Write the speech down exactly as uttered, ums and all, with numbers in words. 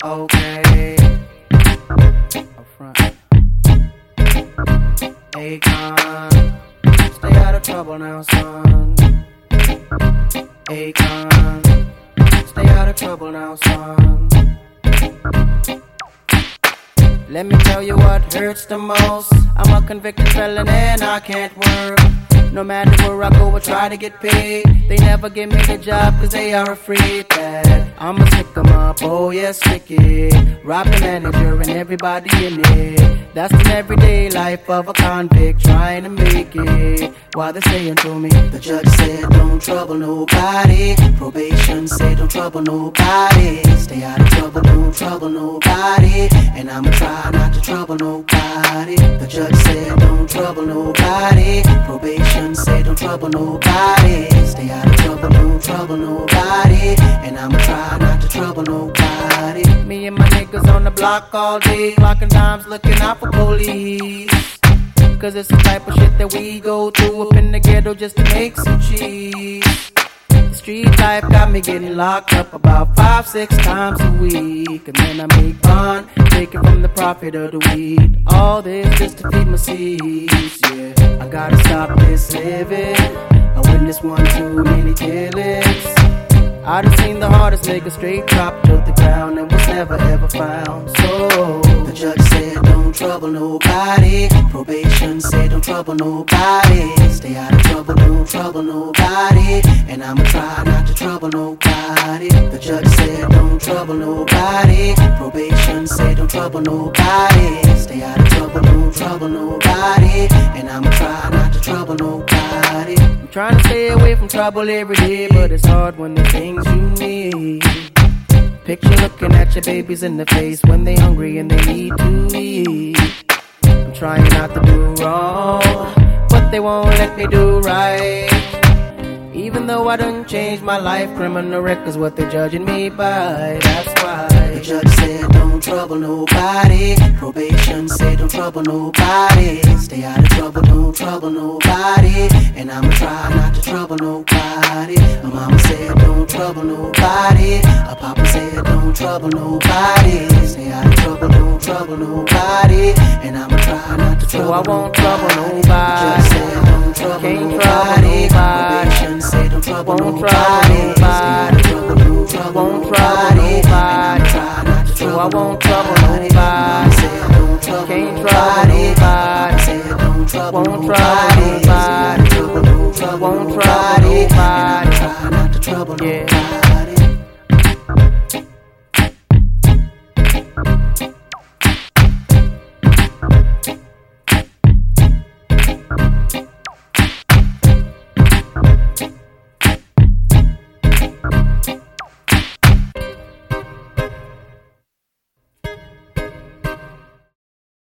Okay. Up front. Akon, stay out of trouble now, son. Akon, stay out of trouble now, son. Let me tell you what hurts the most. I'm a convicted felon and I can't work. No matter where I go, I try to get paid. They never give me the job cause they are afraid that I'ma stick 'em up, oh yes, stick it. Rob the manager and everybody in it. That's the everyday life of a convict trying to make it. While they're saying to me, the judge said don't trouble nobody. Probation said don't trouble nobody. Stay out of trouble, don't trouble nobody. And I'ma try not to trouble nobody. The judge said don't trouble nobody. Probation said don't trouble nobody. Stay out of trouble, don't trouble nobody. And I'ma try not to trouble nobody. Me and my niggas on the block all day, clocking times, looking out for police. Cause it's the type of shit that we go through up in the ghetto just to make some cheese. The street life got me getting locked up about five, six times a week. And then I make fun, take it from the profit of the weed. All this just to feed my seeds, yeah. I gotta stop this living. I witnessed one too many killings. I done seen the hardest nigga straight drop to the ground and was never ever found. So the judge said don't trouble nobody. Probation said don't trouble nobody. Stay out of trouble, don't trouble nobody. And I'ma try not to trouble nobody. The judge said don't trouble nobody. Probation said don't trouble nobody. Stay out of trouble, don't trouble nobody. And I'ma try not to trouble nobody. I'm trying to stay away from trouble every day, but it's hard when the things you need. Picture looking at your babies in the face when they hungry and they need to eat. I'm trying not to do wrong, but they won't let me do right. Even though I done changed my life, criminal record's what they're judging me by. That's why the judge said don't trouble nobody. Probation said don't trouble nobody. Stay out of trouble, don't trouble nobody. And I'ma try not to trouble nobody. My mama said don't trouble nobody. A papa said don't trouble nobody. Stay out of trouble, don't trouble nobody. And I'ma try not to trouble nobody. So I won't trouble nobody. The judge said don't trouble Can't nobody. Probation said don't trouble won't nobody. Nobody. Trouble, don't trouble won't nobody. Trouble nobody. So I won't trouble nobody. Can't trouble nobody. Won't trouble nobody. Won't trouble nobody. Yeah.